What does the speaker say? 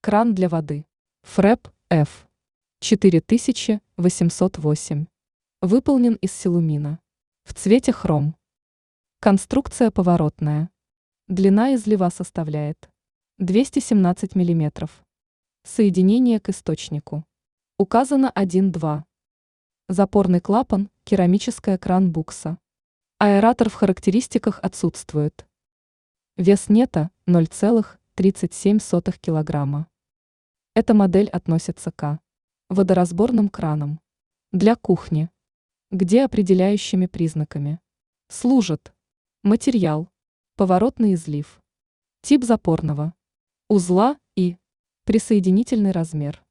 Кран для воды. ФРЭП F 4808. Выполнен из силумина. В цвете хром. Конструкция поворотная. Длина излива составляет 217 мм. Соединение к источнику. Указано 1-2. Запорный клапан, керамическая кран-букса. Аэратор в характеристиках отсутствует. Вес нета 0,37 кг. Эта модель относится к водоразборным кранам для кухни, где определяющими признаками служат материал, поворотный излив, тип запорного узла и присоединительный размер.